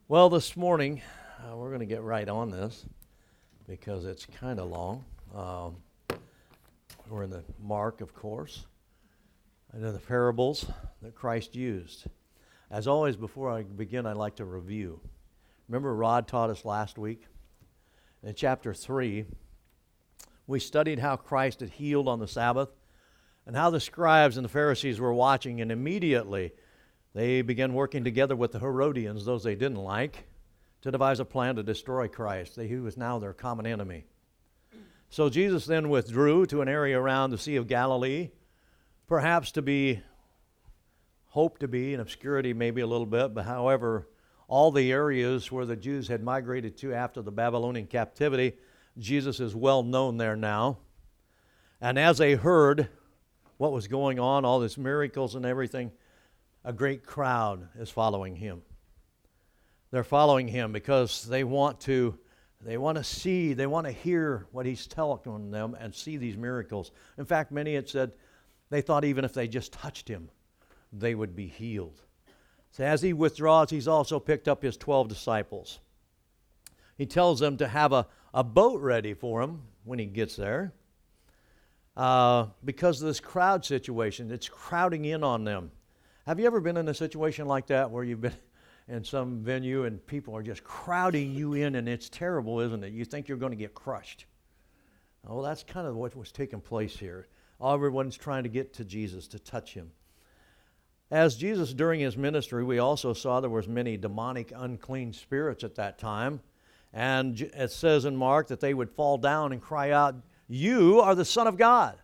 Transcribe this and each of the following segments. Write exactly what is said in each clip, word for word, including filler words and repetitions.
Well, this morning, uh, we're going to get right on this because it's kind of long. Um, we're in the Mark, of course, and in the parables that Christ used. As always, before I begin, I'd like to review. Remember Rod taught us last week? In chapter three, we studied how Christ had healed on the Sabbath and how the scribes and the Pharisees were watching, and immediately they began working together with the Herodians, those they didn't like, to devise a plan to destroy Christ, he who was now their common enemy. So Jesus then withdrew to an area around the Sea of Galilee, perhaps to be, hoped to be in obscurity maybe a little bit, but however, all the areas where the Jews had migrated to after the Babylonian captivity, Jesus is well known there now. And as they heard what was going on, all these miracles and everything, a great crowd is following him. They're following him because they want to they want to see, they want to hear what he's telling them and see these miracles. In fact, many had said they thought even if they just touched him, they would be healed. So as he withdraws, he's also picked up his twelve disciples. He tells them to have a, a boat ready for him when he gets there uh, because of this crowd situation. It's crowding in on them. Have you ever been in a situation like that where you've been in some venue and people are just crowding you in, and it's terrible, isn't it? You think you're going to get crushed. Well, that's kind of what was taking place here. Everyone's trying to get to Jesus, to touch him. As Jesus, during his ministry, we also saw there was many demonic, unclean spirits at that time. And it says in Mark that they would fall down and cry out, "You are the Son of God."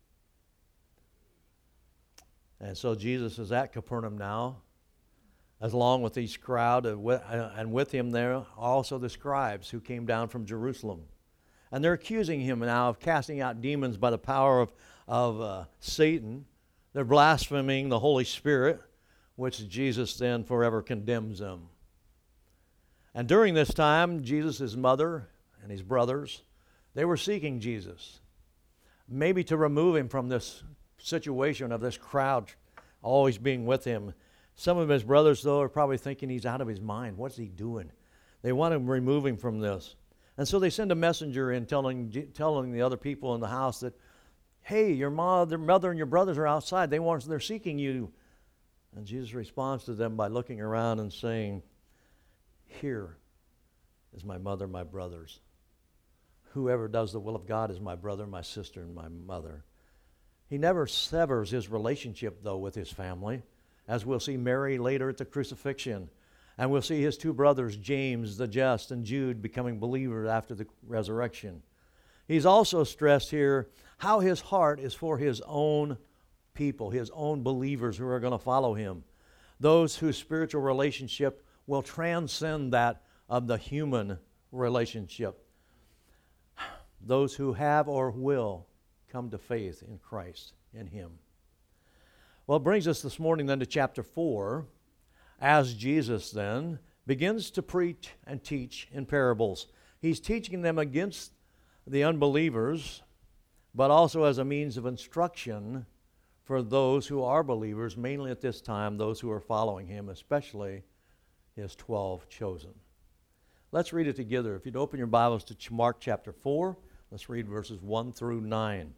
And so Jesus is at Capernaum now, as along with these crowd, and with him there also the scribes who came down from Jerusalem. And they're accusing him now of casting out demons by the power of, of uh, Satan. They're blaspheming the Holy Spirit, which Jesus then forever condemns them. And during this time, Jesus' mother and his brothers, they were seeking Jesus, maybe to remove him from this situation of this crowd always being with him. Some of his brothers, though, are probably thinking he's out of his mind. What's he doing? They want to remove him from this. And so they send a messenger in telling telling the other people in the house that, hey, your mother, mother and your brothers are outside. They want, they're seeking you. And Jesus responds to them by looking around and saying, here is my mother, my brothers. Whoever does the will of God is my brother, my sister, and my mother. He never severs his relationship, though, with his family, as we'll see Mary later at the crucifixion. And we'll see his two brothers, James the Just and Jude, becoming believers after the resurrection. He's also stressed here how his heart is for his own people, his own believers who are going to follow him, those whose spiritual relationship will transcend that of the human relationship, those who have or will come to faith in Christ, in him. Well, it brings us this morning then to chapter four, as Jesus then begins to preach and teach in parables. He's teaching them against the unbelievers, but also as a means of instruction for those who are believers, mainly at this time, those who are following him, especially his twelve chosen. Let's read it together. If you'd open your Bibles to Mark chapter four, let's read verses one through nine.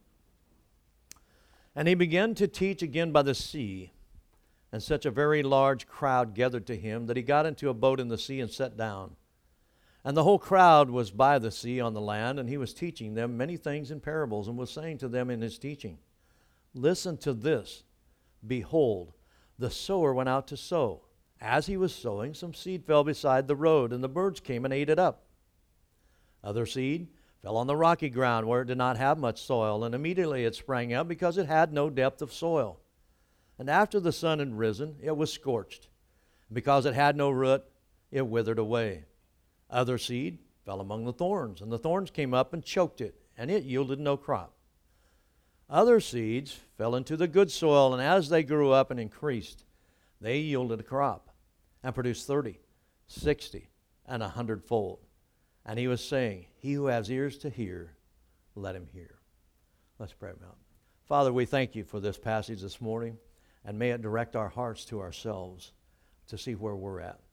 And he began to teach again by the sea, and such a very large crowd gathered to him that he got into a boat in the sea and sat down. And the whole crowd was by the sea on the land, and he was teaching them many things in parables, and was saying to them in his teaching, listen to this. Behold, the sower went out to sow. As he was sowing, some seed fell beside the road, and the birds came and ate it up. Other seed fell on the rocky ground where it did not have much soil, and immediately it sprang up because it had no depth of soil. And after the sun had risen, it was scorched. Because it had no root, it withered away. Other seed fell among the thorns, and the thorns came up and choked it, and it yielded no crop. Other seeds fell into the good soil, and as they grew up and increased, they yielded a crop, and produced thirty, sixty, and a hundredfold. And he was saying, he who has ears to hear, let him hear. Let's pray about it. Father, we thank you for this passage this morning, and may it direct our hearts to ourselves to see where we're at.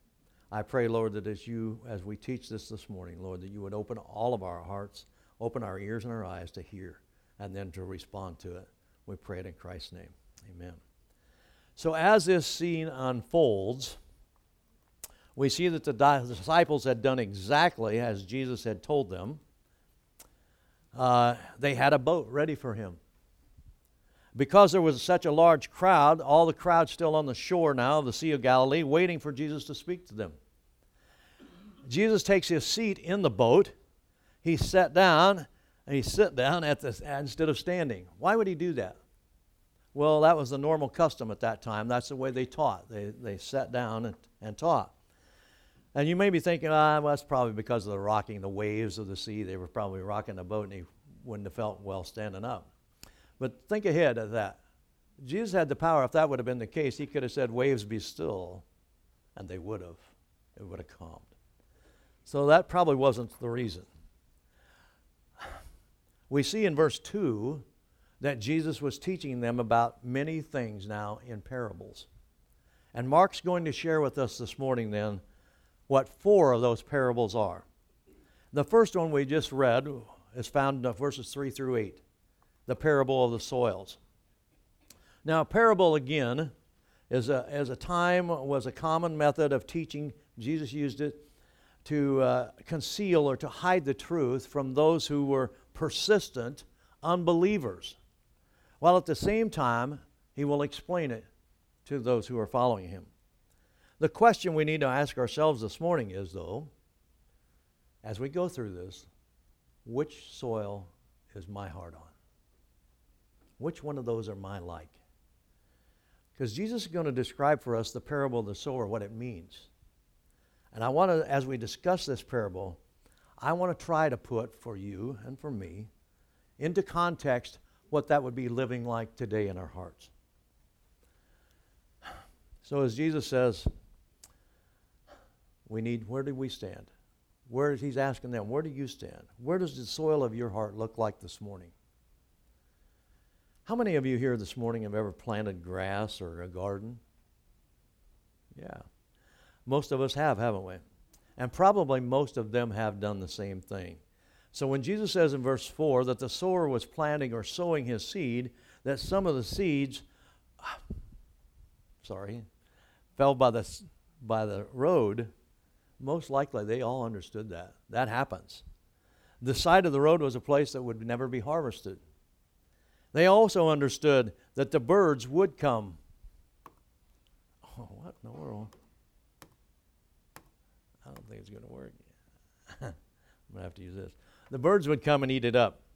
I pray, Lord, that as you, as we teach this this morning, Lord, that you would open all of our hearts, open our ears and our eyes to hear, and then to respond to it. We pray it in Christ's name. Amen. So as this scene unfolds, we see that the disciples had done exactly as Jesus had told them. Uh, they had a boat ready for him. Because there was such a large crowd, all the crowd still on the shore now of the Sea of Galilee, waiting for Jesus to speak to them. Jesus takes his seat in the boat. He sat down, and he sat down at the, instead of standing. Why would he do that? Well, that was the normal custom at that time. That's the way they taught. They, they sat down and, and taught. And you may be thinking, ah, well, that's probably because of the rocking, the waves of the sea. They were probably rocking the boat, and he wouldn't have felt well standing up. But think ahead of that. Jesus had the power. If that would have been the case, he could have said, waves be still, and they would have. It would have calmed. So that probably wasn't the reason. We see in verse two that Jesus was teaching them about many things now in parables. And Mark's going to share with us this morning then what four of those parables are. The first one we just read is found in verses three through eight, the parable of the soils. Now, a parable, again, is a, is a time, was a common method of teaching. Jesus used it to uh, conceal or to hide the truth from those who were persistent unbelievers, while at the same time, he will explain it to those who are following him. The question we need to ask ourselves this morning is, though, as we go through this, which soil is my heart on? Which one of those are my like? Because Jesus is going to describe for us the parable of the sower, what it means. And I want to, as we discuss this parable, I want to try to put for you and for me into context what that would be living like today in our hearts. So as Jesus says, we need, where do we stand? Where is he's asking them, where do you stand? Where does the soil of your heart look like this morning? How many of you here this morning have ever planted grass or a garden? Yeah. Most of us have, haven't we? And probably most of them have done the same thing. So when Jesus says in verse four that the sower was planting or sowing his seed, that some of the seeds, sorry, fell by the, by the road, most likely they all understood that. That happens. The side of the road was a place that would never be harvested. They also understood that the birds would come. Oh, what in the world? I don't think it's going to work. I'm going to have to use this. The birds would come and eat it up.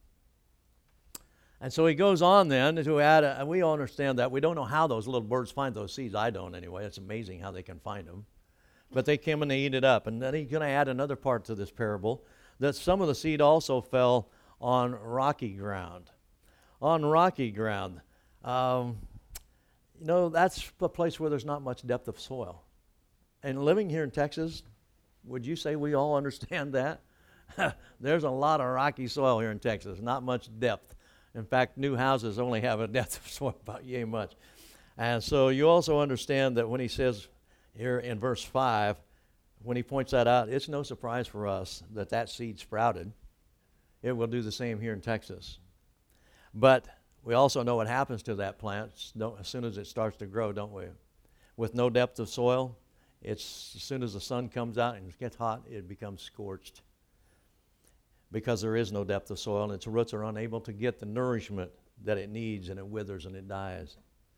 And so he goes on then to add, a, and we all understand that. We don't know how those little birds find those seeds. I don't anyway. It's amazing how they can find them. But they come and they eat it up. And then he's going to add another part to this parable, that some of the seed also fell on rocky ground. On rocky ground. Um, you know, that's a place where there's not much depth of soil. And living here in Texas, would you say we all understand that? There's a lot of rocky soil here in Texas, not much depth. In fact, new houses only have a depth of soil about yay much. And so you also understand that when he says here in verse five, when he points that out, it's no surprise for us that that seed sprouted. It will do the same here in Texas. But we also know what happens to that plant as soon as it starts to grow, don't we? With no depth of soil, it's as soon as the sun comes out and it gets hot, it becomes scorched. Because there is no depth of soil and its roots are unable to get the nourishment that it needs, and it withers and it dies.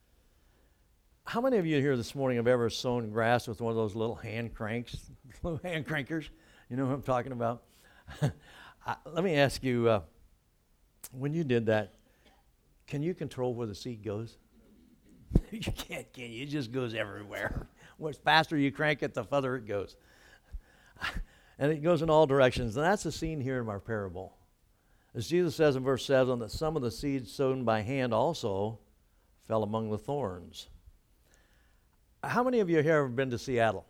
How many of you here this morning have ever sown grass with one of those little hand cranks, little hand crankers? You know what I'm talking about? I, let me ask you, uh, when you did that, can you control where the seed goes? You can't, can you? It just goes everywhere. The faster you crank it, the further it goes. And it goes in all directions. And that's the scene here in our parable. As Jesus says in verse seven, that some of the seeds sown by hand also fell among the thorns. How many of you here have been to Seattle?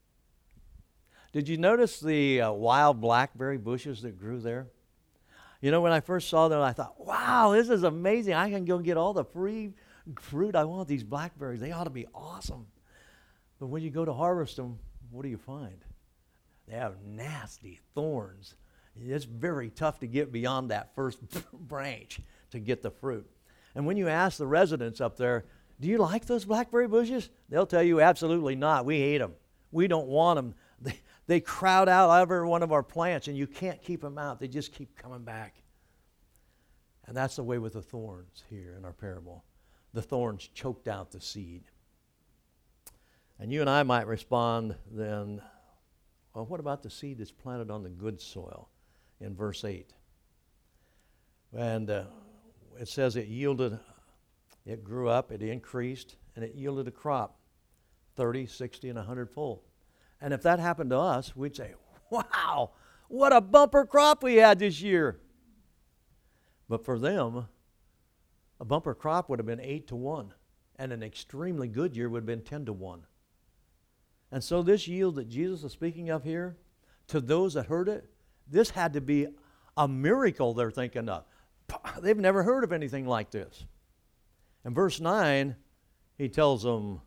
Did you notice the uh, wild blackberry bushes that grew there? You know, when I first saw them, I thought, wow, this is amazing. I can go get all the free fruit I want, these blackberries. They ought to be awesome. But when you go to harvest them, what do you find? They have nasty thorns. It's very tough to get beyond that first branch to get the fruit. And when you ask the residents up there, do you like those blackberry bushes? They'll tell you absolutely not. We hate them. We don't want them. They, they crowd out every one of our plants, and you can't keep them out. They just keep coming back. And that's the way with the thorns here in our parable. The thorns choked out the seed. And you and I might respond then, well, what about the seed that's planted on the good soil in verse eight? And uh, it says it yielded, it grew up, it increased, and it yielded a crop, thirty, sixty, and one hundred fold. And if that happened to us, we'd say, wow, what a bumper crop we had this year. But for them, a bumper crop would have been eight to one, and an extremely good year would have been ten to one. And so this yield that Jesus is speaking of here, to those that heard it, this had to be a miracle they're thinking of. They've never heard of anything like this. In verse nine, he tells them,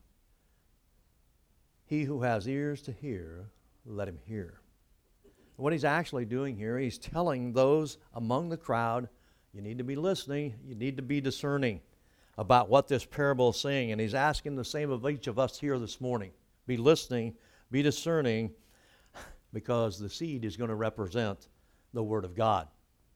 he who has ears to hear, let him hear. What he's actually doing here, he's telling those among the crowd, you need to be listening, you need to be discerning about what this parable is saying. And he's asking the same of each of us here this morning. Be listening, be discerning, because the seed is going to represent the Word of God.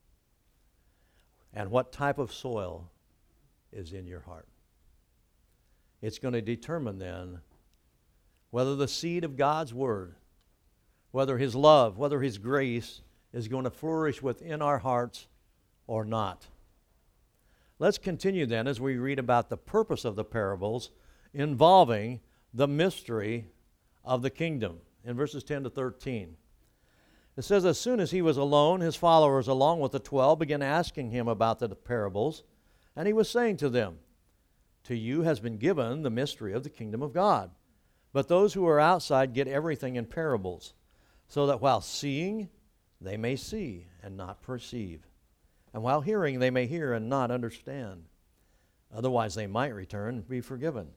And what type of soil is in your heart? It's going to determine then whether the seed of God's Word, whether His love, whether His grace is going to flourish within our hearts or not. Let's continue then as we read about the purpose of the parables involving the mystery of the kingdom in verses ten to thirteen. It says, as soon as he was alone, his followers along with the twelve began asking him about the parables, and he was saying to them, to you has been given the mystery of the kingdom of God, but those who are outside get everything in parables, so that while seeing they may see and not perceive, and while hearing they may hear and not understand. Otherwise they might return and be forgiven.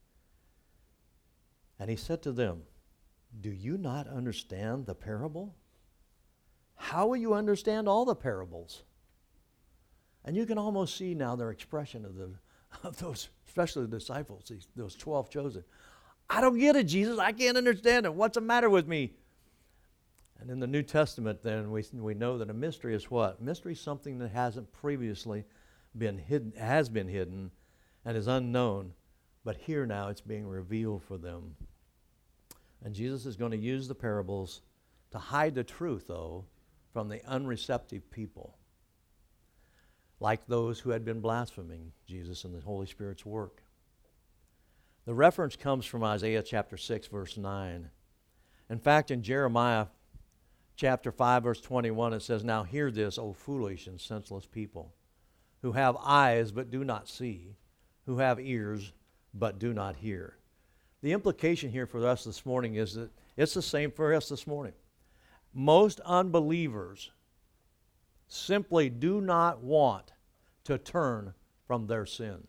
And he said to them, do you not understand the parable? How will you understand all the parables? And you can almost see now their expression of, the, of those, especially the disciples, these, those twelve chosen. I don't get it, Jesus. I can't understand it. What's the matter with me? And in the New Testament, then, we, we know that a mystery is what? Mystery is something that hasn't previously been hidden, has been hidden, and is unknown. But here now it's being revealed for them. And Jesus is going to use the parables to hide the truth, though, from the unreceptive people, like those who had been blaspheming Jesus and the Holy Spirit's work. The reference comes from Isaiah chapter six, verse nine. In fact, in Jeremiah chapter five, verse twenty-one, it says, now hear this, O foolish and senseless people, who have eyes but do not see, who have ears but do not hear. The implication here for us this morning is that it's the same for us this morning. Most unbelievers simply do not want to turn from their sin.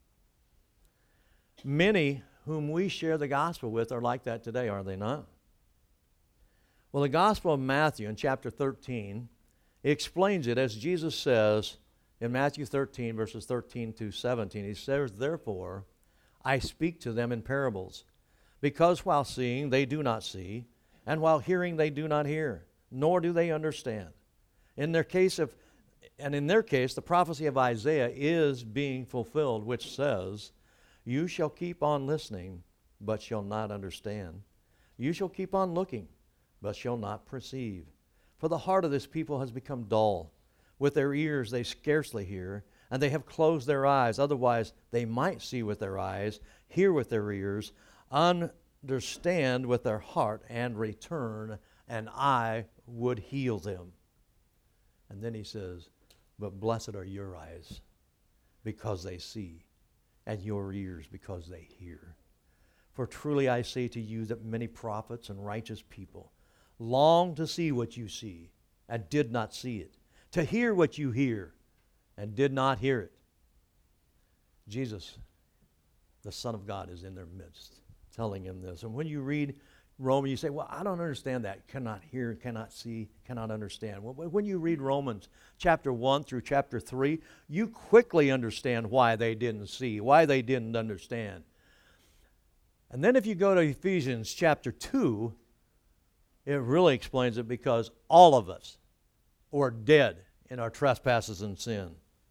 Many whom we share the gospel with are like that today, are they not? Well, the Gospel of Matthew in chapter thirteen explains it as Jesus says in Matthew thirteen, verses thirteen to seventeen. He says, therefore, I speak to them in parables, because while seeing they do not see, and while hearing they do not hear, nor do they understand. In their case of, and in their case, the prophecy of Isaiah is being fulfilled, which says, you shall keep on listening, but shall not understand. You shall keep on looking, but shall not perceive. For the heart of this people has become dull. With their ears they scarcely hear, and they have closed their eyes. Otherwise they might see with their eyes, hear with their ears, understand with their heart, and return, and I would heal them. And then he says, but blessed are your eyes, because they see, and your ears, because they hear. For truly I say to you that many prophets and righteous people long to see what you see, and did not see it, to hear what you hear, and did not hear it. Jesus, the Son of God, is in their midst, telling him this. And when you read Roman, you say, well, I don't understand that. Cannot hear, cannot see, cannot understand. Well, when you read Romans chapter one through chapter three, you quickly understand why they didn't see, why they didn't understand. And then if you go to Ephesians chapter two, it really explains it, because all of us were dead in our trespasses and sin.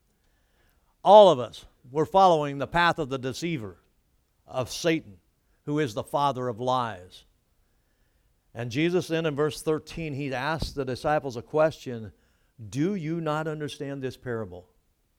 All of us were following the path of the deceiver, of Satan, who is the father of lies. And Jesus then in verse thirteen, he asked the disciples a question: do you not understand this parable?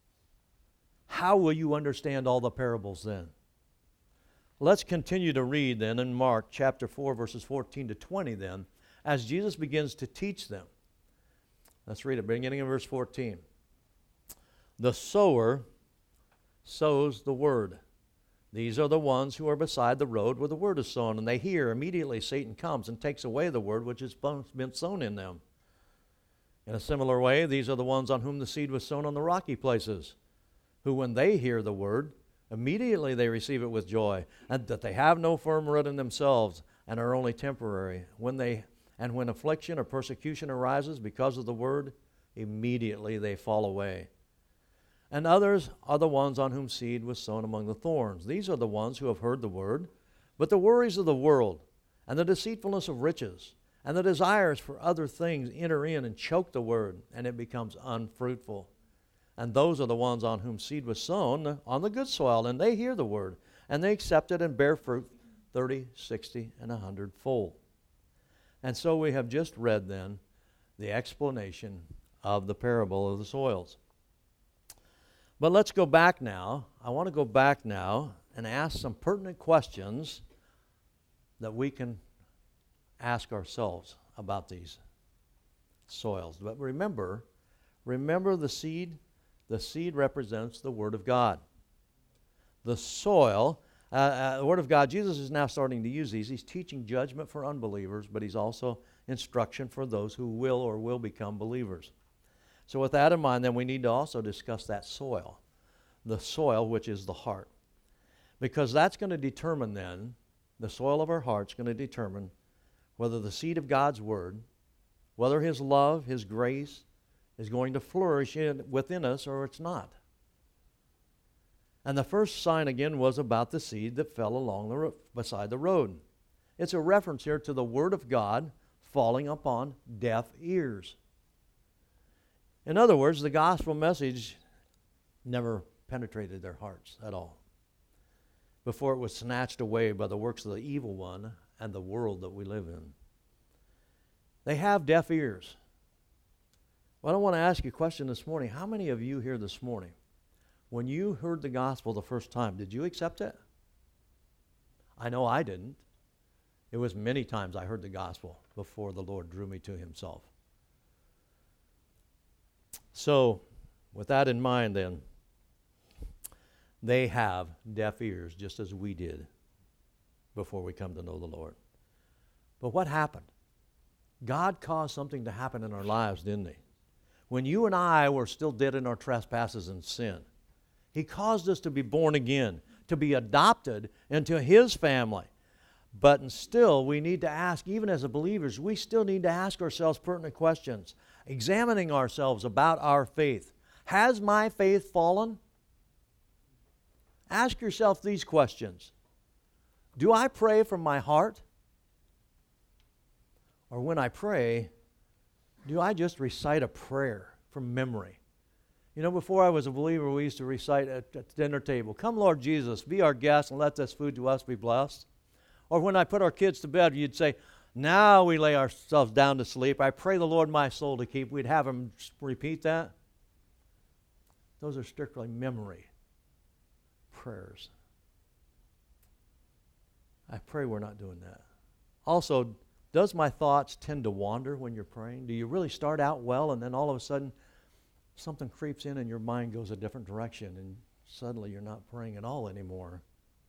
How will you understand all the parables then? Let's continue to read then in Mark chapter four, verses fourteen to twenty then, as Jesus begins to teach them. Let's read it, beginning in verse fourteen. The sower sows the word. These are the ones who are beside the road where the word is sown, and they hear. Immediately Satan comes and takes away the word which has been sown in them. In a similar way, these are the ones on whom the seed was sown on the rocky places, who when they hear the word, immediately they receive it with joy, and that they have no firm root in themselves and are only temporary. When they and when affliction or persecution arises because of the word, immediately they fall away. And others are the ones on whom seed was sown among the thorns. These are the ones who have heard the word, but the worries of the world and the deceitfulness of riches and the desires for other things enter in and choke the word, and it becomes unfruitful. And those are the ones on whom seed was sown on the good soil, and they hear the word, and they accept it and bear fruit thirty, sixty, and a hundred fold. And so we have just read then the explanation of the parable of the soils. But let's go back now. I want to go back now and ask some pertinent questions that we can ask ourselves about these soils. But remember, remember the seed. The seed represents the Word of God. The soil, uh, uh, the Word of God, Jesus is now starting to use these. He's teaching judgment for unbelievers, but he's also instruction for those who will or will become believers. So with that in mind, then we need to also discuss that soil, the soil which is the heart. Because that's going to determine then, the soil of our heart is going to determine whether the seed of God's Word, whether His love, His grace, is going to flourish in, within us or it's not. And the first sign again was about the seed that fell along the ro- beside the road. It's a reference here to the Word of God falling upon deaf ears. In other words, the gospel message never penetrated their hearts at all before it was snatched away by the works of the evil one and the world that we live in. They have deaf ears. Well, I want to ask you a question this morning. How many of you here this morning, when you heard the gospel the first time, did you accept it? I know I didn't. It was many times I heard the gospel before the Lord drew me to Himself. So, with that in mind then, they have deaf ears just as we did before we come to know the Lord. But what happened? God caused something to happen in our lives, didn't He? When you and I were still dead in our trespasses and sin, He caused us to be born again, to be adopted into His family. But still, we need to ask, even as believers, we still need to ask ourselves pertinent questions, examining ourselves about our faith. Has my faith fallen? Ask yourself these questions. Do I pray from my heart? Or when I pray, do I just recite a prayer from memory? You know, before I was a believer, we used to recite at, at the dinner table, "Come, Lord Jesus, be our guest and let this food to us be blessed." Or when I put our kids to bed, you'd say, "Now we lay ourselves down to sleep. I pray the Lord my soul to keep." We'd have them repeat that. Those are strictly memory prayers. I pray we're not doing that. Also, does my thoughts tend to wander when you're praying? Do you really start out well and then all of a sudden something creeps in and your mind goes a different direction and suddenly you're not praying at all anymore?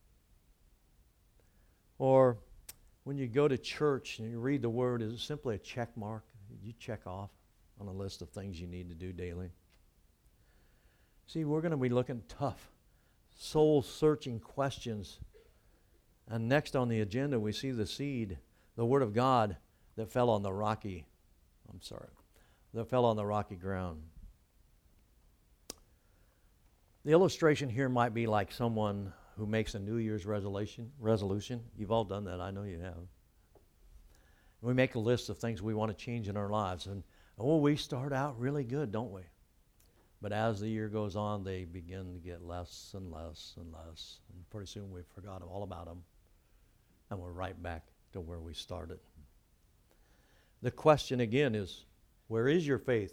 Or when you go to church and you read the Word, is it simply a check mark? You check off on a list of things you need to do daily. See, we're going to be looking at tough, soul-searching questions. And next on the agenda, we see the seed the Word of God that fell on the rocky, I'm sorry, that fell on the rocky ground. The illustration here might be like someone who makes a New Year's resolution. Resolution. You've all done that. I know you have. We make a list of things we want to change in our lives. And, oh, we start out really good, don't we? But as the year goes on, they begin to get less and less and less. And pretty soon we've forgotten all about them. And we're right back to where we started. The question again is, where is your faith?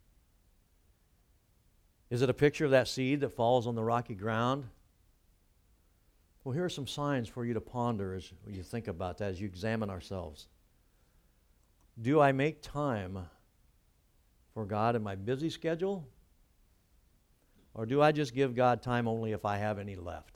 Is it a picture of that seed that falls on the rocky ground? Well, here are some signs for you to ponder as you think about that, as you examine ourselves. Do I make time for God in my busy schedule? Or do I just give God time only if I have any left?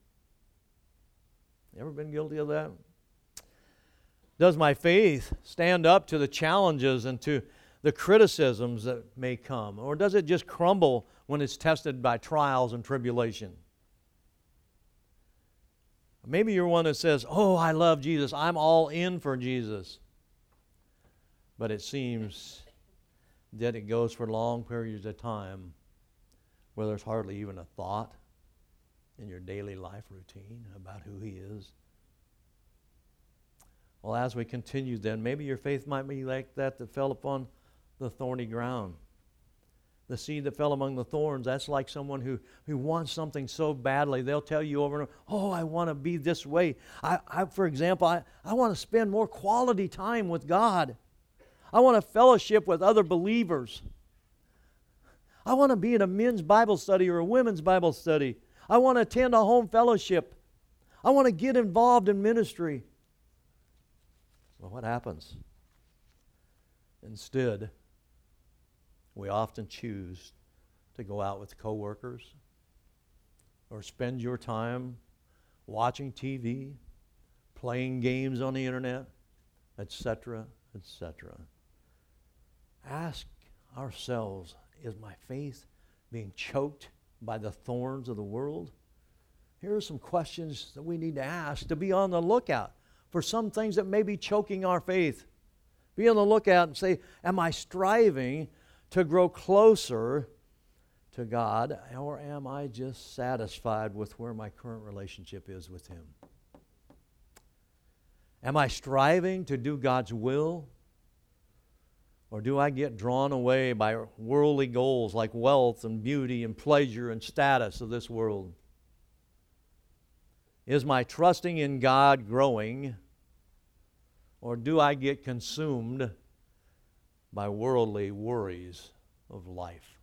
You ever been guilty of that? Does my faith stand up to the challenges and to the criticisms that may come? Or does it just crumble when it's tested by trials and tribulation? Maybe you're one that says, oh, I love Jesus. I'm all in for Jesus. But it seems that it goes for long periods of time where there's hardly even a thought in your daily life routine about who He is. Well, as we continue then, maybe your faith might be like that that fell upon the thorny ground. The seed that fell among the thorns, that's like someone who, who wants something so badly. They'll tell you over and over, oh, I want to be this way. I, I, for example, I, I want to spend more quality time with God. I want to fellowship with other believers. I want to be in a men's Bible study or a women's Bible study. I want to attend a home fellowship. I want to get involved in ministry. Well, what happens? Instead, we often choose to go out with coworkers or spend your time watching T V, playing games on the internet, et cetera, et cetera. Ask ourselves, is my faith being choked by the thorns of the world? Here are some questions that we need to ask to be on the lookout for some things that may be choking our faith. Be on the lookout and say, am I striving to grow closer to God, or am I just satisfied with where my current relationship is with Him? Am I striving to do God's will? Or do I get drawn away by worldly goals like wealth and beauty and pleasure and status of this world? Is my trusting in God growing? Or do I get consumed by worldly worries of life?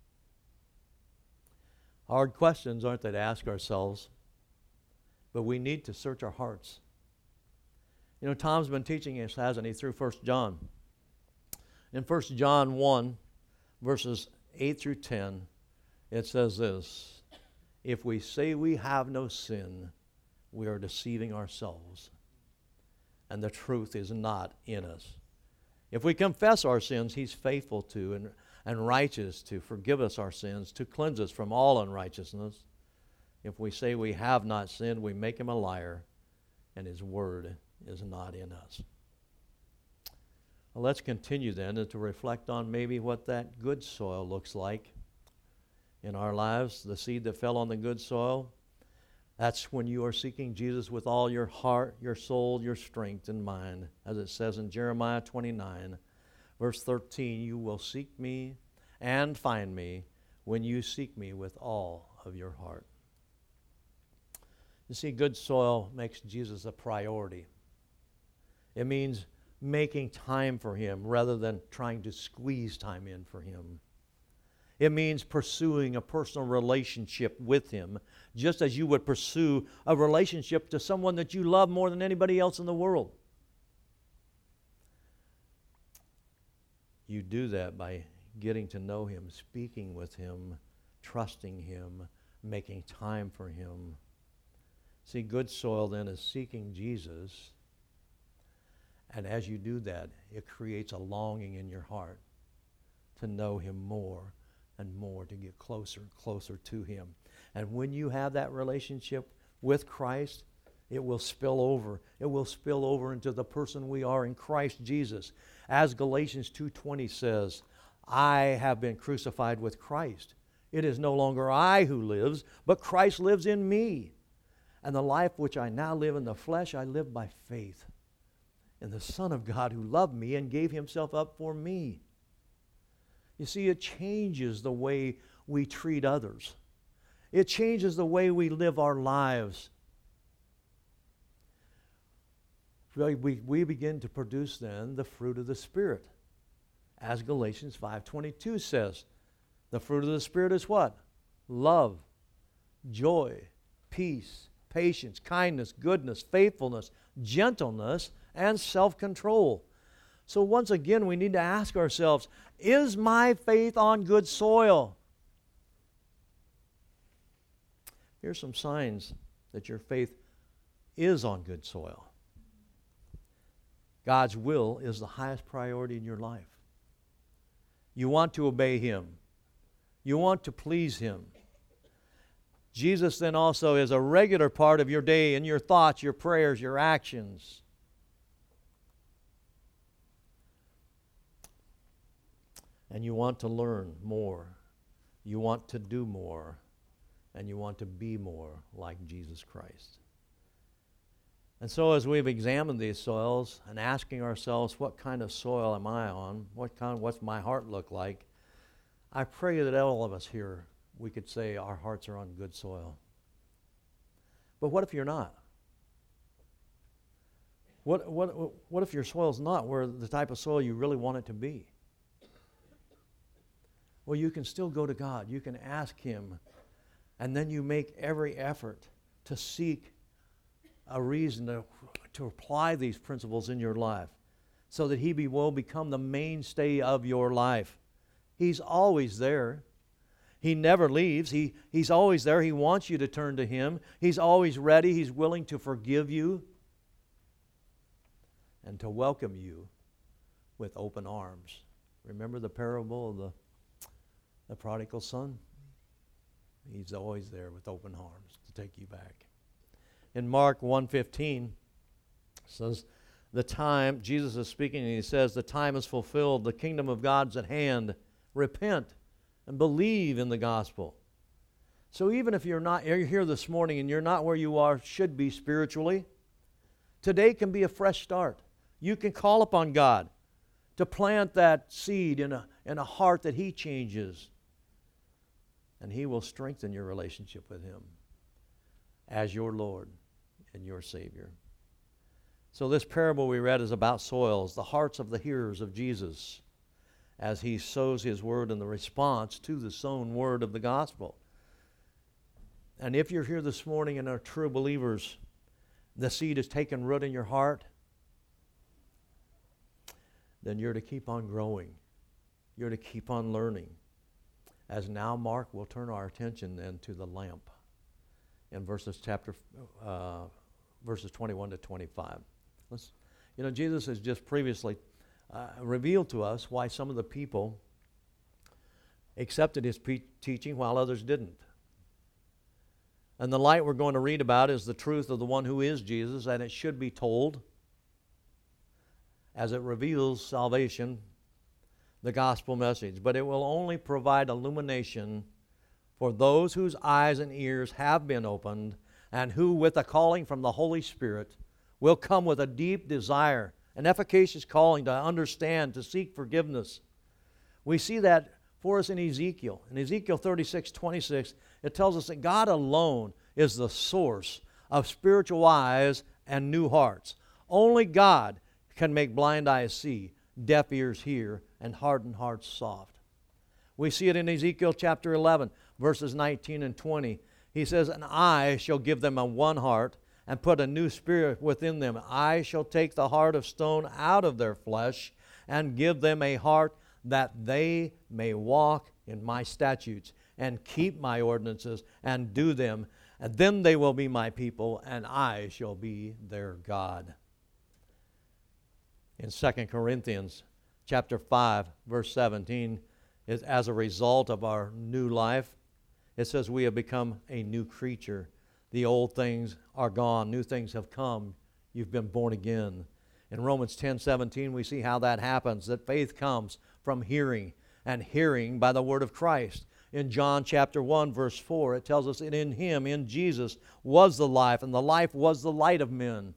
Hard questions, aren't they, to ask ourselves? But we need to search our hearts. You know, Tom's been teaching us, hasn't he, through First John. In First John one, verses eight through ten, it says this, if we say we have no sin, we are deceiving ourselves, and the truth is not in us. If we confess our sins, He's faithful to and, and righteous to forgive us our sins, to cleanse us from all unrighteousness. If we say we have not sinned, we make Him a liar, and His word is not in us. Well, let's continue then to reflect on maybe what that good soil looks like in our lives, the seed that fell on the good soil. That's when you are seeking Jesus with all your heart, your soul, your strength, and mind. As it says in Jeremiah twenty-nine, verse thirteen, you will seek me and find me when you seek me with all of your heart. You see, good soil makes Jesus a priority. It means making time for Him rather than trying to squeeze time in for Him. It means pursuing a personal relationship with Him, just as you would pursue a relationship to someone that you love more than anybody else in the world. You do that by getting to know Him, speaking with Him, trusting Him, making time for Him. See, good soil then is seeking Jesus. And as you do that, it creates a longing in your heart to know Him more and more, to get closer and closer to Him. And when you have that relationship with Christ, it will spill over. It will spill over into the person we are in Christ Jesus. As Galatians two twenty says, I have been crucified with Christ. It is no longer I who lives, but Christ lives in me. And the life which I now live in the flesh, I live by faith in the Son of God who loved me and gave himself up for me. You see, it changes the way we treat others. It changes the way we live our lives. We, we begin to produce then the fruit of the Spirit. As Galatians five twenty-two says, the fruit of the Spirit is what? Love, joy, peace, patience, kindness, goodness, faithfulness, gentleness, and self-control. So once again, we need to ask ourselves, is my faith on good soil? Here's some signs that your faith is on good soil. God's will is the highest priority in your life. You want to obey him. You want to please him. Jesus then also is a regular part of your day in your thoughts, your prayers, your actions. And you want to learn more. You want to do more. And you want to be more like Jesus Christ. And so as we've examined these soils and asking ourselves, what kind of soil am I on? What kind, what's my heart look like? I pray that all of us here, we could say our hearts are on good soil. But what if you're not? What, what, what if your soil's not where the type of soil you really want it to be? Well, you can still go to God. You can ask him, and then you make every effort to seek a reason to, to apply these principles in your life so that he be, will become the mainstay of your life. He's always there. He never leaves. He, he's always there. He wants you to turn to him. He's always ready. He's willing to forgive you and to welcome you with open arms. Remember the parable of the, the prodigal son? He's always there with open arms to take you back. In Mark one fifteen, it says, the time, Jesus is speaking and he says, the time is fulfilled, the kingdom of God's at hand. Repent and believe in the gospel. So even if you're not, you're here this morning and you're not where you are, should be spiritually, today can be a fresh start. You can call upon God to plant that seed in a, in a heart that he changes. And he will strengthen your relationship with him as your Lord and your Savior. So this parable we read is about soils, the hearts of the hearers of Jesus, as he sows his word in the response to the sown word of the gospel. And if you're here this morning and are true believers, the seed has taken root in your heart, then you're to keep on growing. You're to keep on learning. As now, Mark will turn our attention then to the lamp in verses chapter uh, verses twenty-one to twenty-five. Let's, you know, Jesus has just previously uh, revealed to us why some of the people accepted his pre- teaching while others didn't. And the light we're going to read about is the truth of the one who is Jesus, and it should be told as it reveals salvation, the gospel message. But it will only provide illumination for those whose eyes and ears have been opened and who, with a calling from the Holy Spirit, will come with a deep desire, an efficacious calling to understand, to seek forgiveness. We see that for us in Ezekiel. In Ezekiel thirty-six twenty-six, it tells us that God alone is the source of spiritual eyes and new hearts. Only God can make blind eyes see, deaf ears hear, and hardened hearts soft. We see it in Ezekiel chapter eleven, verses nineteen and twenty. He says, and I shall give them a one heart and put a new spirit within them. I shall take the heart of stone out of their flesh and give them a heart that they may walk in my statutes and keep my ordinances and do them. And then they will be my people, and I shall be their God. In Second Corinthians chapter five, verse seventeen, is as a result of our new life, it says we have become a new creature. The old things are gone. New things have come. You've been born again. In Romans ten seventeen, we see how that happens, that faith comes from hearing, and hearing by the word of Christ. In John chapter one, verse four, it tells us that in Him, in Jesus, was the life, and the life was the light of men.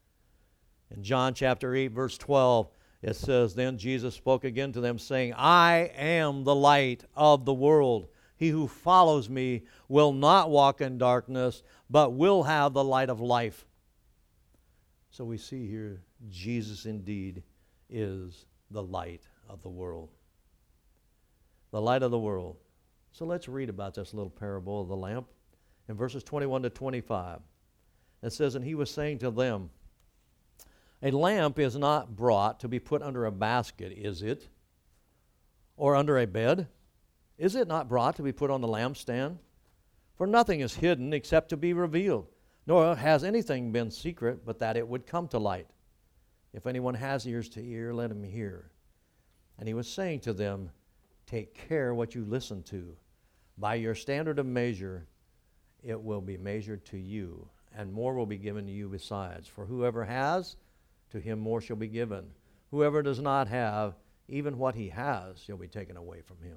In John chapter eight, verse twelve, it says, Then Jesus spoke again to them, saying, I am the light of the world. He who follows me will not walk in darkness, but will have the light of life. So we see here, Jesus indeed is the light of the world. The light of the world. So let's read about this little parable of the lamp in verses twenty-one to twenty-five. It says, And he was saying to them, A lamp is not brought to be put under a basket, is it? Or under a bed? Is it not brought to be put on the lampstand? For nothing is hidden except to be revealed, nor has anything been secret but that it would come to light. If anyone has ears to hear, let him hear. And he was saying to them, Take care what you listen to. By your standard of measure, it will be measured to you, and more will be given to you besides. For whoever has, to him more shall be given. Whoever does not have, even what he has shall be taken away from him.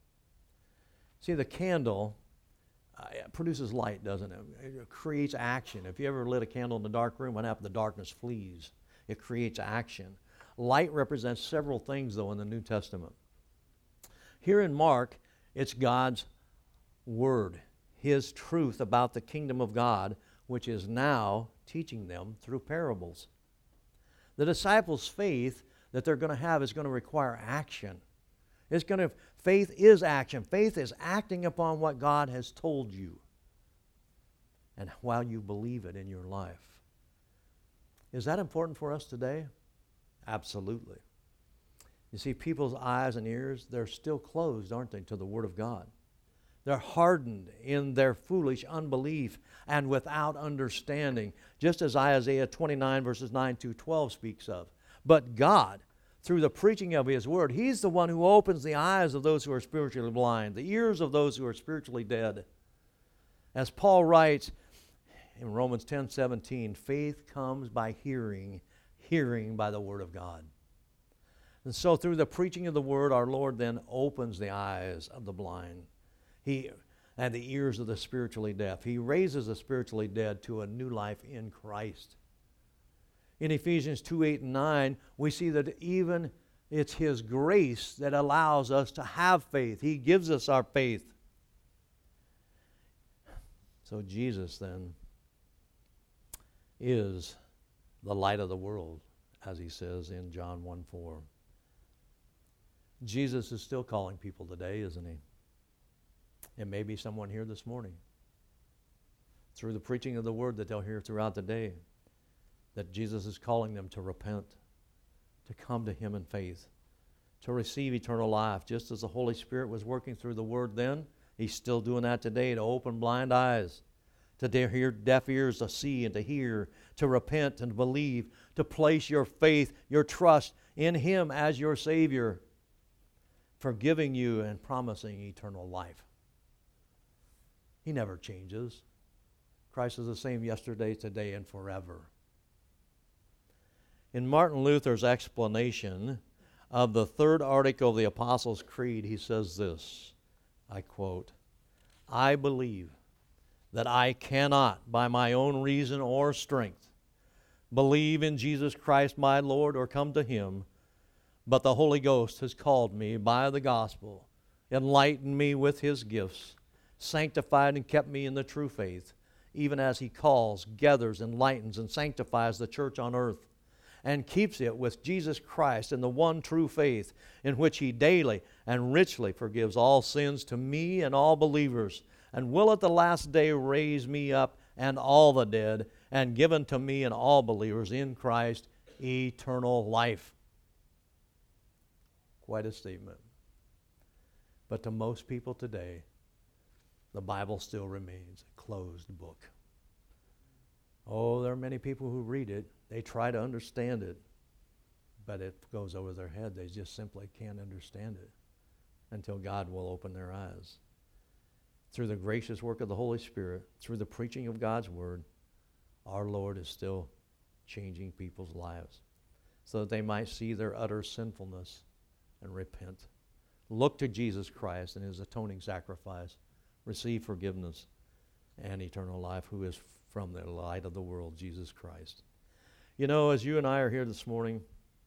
See, the candle uh, it produces light, doesn't it? It creates action. If you ever lit a candle in the dark room, what happens? The darkness flees. It creates action. Light represents several things, though, in the New Testament. Here in Mark, it's God's Word, His truth about the kingdom of God, which is now teaching them through parables. The disciples' faith that they're going to have is going to require action. It's going to, faith is action. Faith is acting upon what God has told you, and while you believe it in your life. Is that important for us today? Absolutely. You see, people's eyes and ears, they're still closed, aren't they, to the Word of God? They're hardened in their foolish unbelief and without understanding, just as Isaiah twenty-nine, verses nine to twelve speaks of. But God, through the preaching of His Word, He's the one who opens the eyes of those who are spiritually blind, the ears of those who are spiritually dead. As Paul writes in Romans ten seventeen, faith comes by hearing, hearing by the Word of God. And so through the preaching of the Word, our Lord then opens the eyes of the blind. He and the ears of the spiritually deaf. He raises the spiritually dead to a new life in Christ. In Ephesians two, eight, and nine, we see that even it's His grace that allows us to have faith. He gives us our faith. So Jesus then is the light of the world, as He says in John one four. Jesus is still calling people today, isn't He? It may be someone here this morning, through the preaching of the Word that they'll hear throughout the day, that Jesus is calling them to repent, to come to Him in faith, to receive eternal life. Just as the Holy Spirit was working through the Word then, He's still doing that today, to open blind eyes, to hear deaf ears, to see and to hear, to repent and believe, to place your faith, your trust in Him as your Savior, forgiving you and promising eternal life. He never changes. Christ is the same yesterday, today, and forever. In Martin Luther's explanation of the third article of the Apostles' Creed, he says this, I quote, I believe that I cannot, by my own reason or strength, believe in Jesus Christ my Lord or come to Him, but the Holy Ghost has called me by the gospel, enlightened me with His gifts, sanctified and kept me in the true faith, even as He calls, gathers, enlightens, and sanctifies the church on earth, and keeps it with Jesus Christ in the one true faith, in which He daily and richly forgives all sins to me and all believers, and will at the last day raise me up and all the dead, and give unto me and all believers in Christ eternal life. Quite a statement. But to most people today, the Bible still remains a closed book. Oh, there are many people who read it. They try to understand it, but it goes over their head. They just simply can't understand it until God will open their eyes. through the gracious work of the Holy Spirit, through the preaching of God's Word, our Lord is still changing people's lives so that they might see their utter sinfulness and repent. Look to Jesus Christ and His atoning sacrifice. Receive forgiveness and eternal life, who is from the light of the world, Jesus Christ. You know, as you and I are here this morning,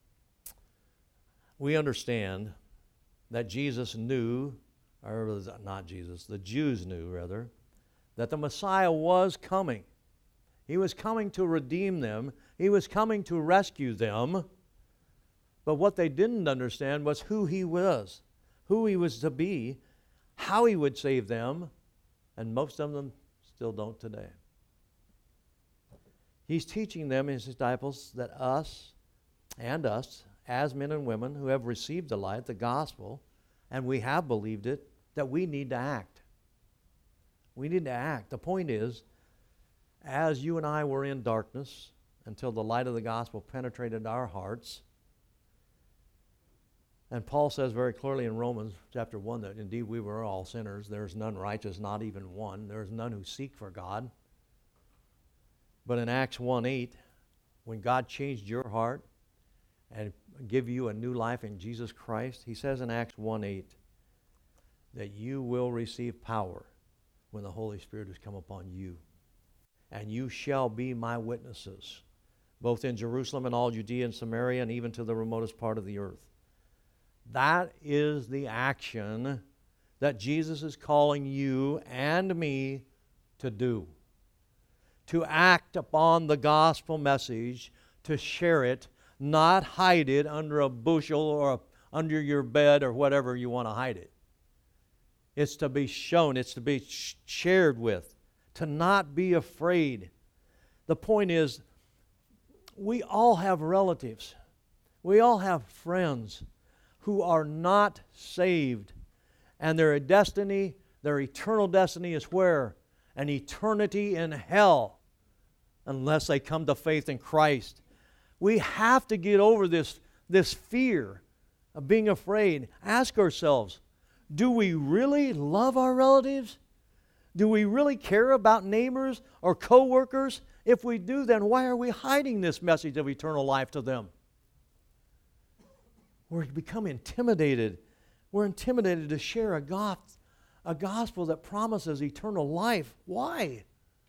we understand that Jesus knew, or not Jesus, the Jews knew, rather, that the Messiah was coming. He was coming to redeem them. He was coming to rescue them. But what they didn't understand was who He was, who He was to be, how He would save them, and most of them still don't today. He's teaching them, His disciples, that us and us, as men and women who have received the light, the gospel, and we have believed it, that we need to act. We need to act. The point is, as you and I were in darkness until the light of the gospel penetrated our hearts, and Paul says very clearly in Romans chapter one that indeed we were all sinners. There is none righteous, not even one. There is none who seek for God. But in Acts one eight, when God changed your heart and give you a new life in Jesus Christ, He says in Acts one eight that you will receive power when the Holy Spirit has come upon you. And you shall be my witnesses, both in Jerusalem and all Judea and Samaria and even to the remotest part of the earth. That is the action that Jesus is calling you and me to do. To act upon the gospel message, to share it, not hide it under a bushel or under your bed or whatever you want to hide it. It's to be shown, it's to be sh- shared with, to not be afraid. The point is, we all have relatives. We all have friends who are not saved. And their destiny, their eternal destiny is where? An eternity in hell, unless they come to faith in Christ. We have to get over this, this fear of being afraid. Ask ourselves, do we really love our relatives? Do we really care about neighbors or co-workers? If we do, then why are we hiding this message of eternal life to them? We're become intimidated. We're intimidated to share a, go- a gospel that promises eternal life. Why?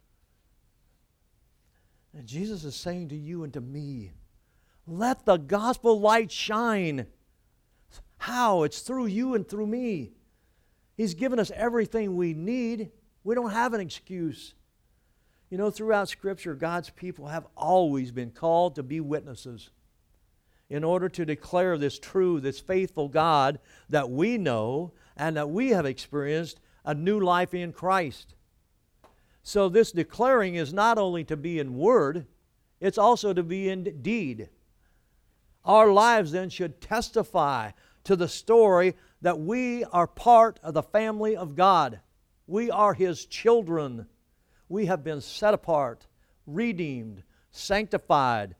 And Jesus is saying to you and to me, let the gospel light shine. How? It's through you and through me. He's given us everything we need. We don't have an excuse. You know, throughout Scripture, God's people have always been called to be witnesses in order to declare this true, this faithful God that we know and that we have experienced a new life in Christ. So this declaring is not only to be in word, it's also to be in deed. Our lives then should testify to the story that we are part of the family of God. We are His children. We have been set apart, redeemed, sanctified,